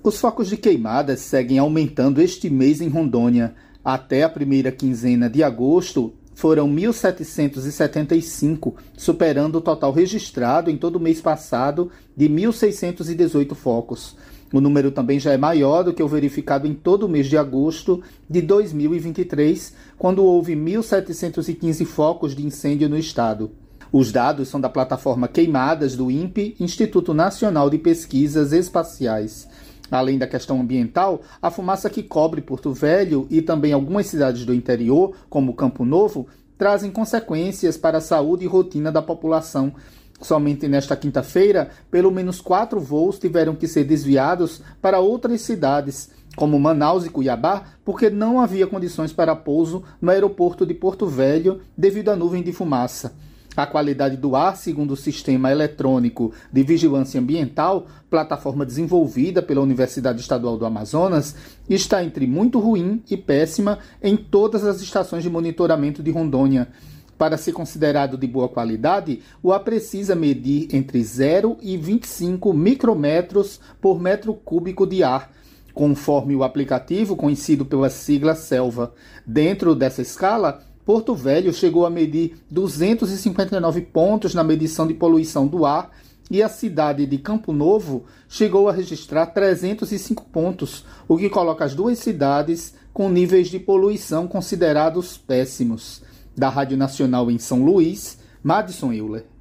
Os focos de queimadas seguem aumentando este mês em Rondônia. Até a primeira quinzena de agosto, foram 1.775, superando o total registrado em todo o mês passado de 1.618 focos. O número também já é maior do que o verificado em todo o mês de agosto de 2023, quando houve 1.715 focos de incêndio no estado. Os dados são da plataforma Queimadas do INPE, Instituto Nacional de Pesquisas Espaciais. Além da questão ambiental, a fumaça que cobre Porto Velho e também algumas cidades do interior, como Campo Novo, trazem consequências para a saúde e rotina da população. Somente nesta quinta-feira, pelo menos 4 voos tiveram que ser desviados para outras cidades, como Manaus e Cuiabá, porque não havia condições para pouso no aeroporto de Porto Velho devido à nuvem de fumaça. A qualidade do ar, segundo o Sistema Eletrônico de Vigilância Ambiental, plataforma desenvolvida pela Universidade Estadual do Amazonas, está entre muito ruim e péssima em todas as estações de monitoramento de Rondônia. Para ser considerado de boa qualidade, o ar precisa medir entre 0 e 25 micrometros por metro cúbico de ar, conforme o aplicativo conhecido pela sigla SELVA. Dentro dessa escala, Porto Velho chegou a medir 259 pontos na medição de poluição do ar e a cidade de Campo Novo chegou a registrar 305 pontos, o que coloca as duas cidades com níveis de poluição considerados péssimos. Da Rádio Nacional em São Luís, Madison Euler.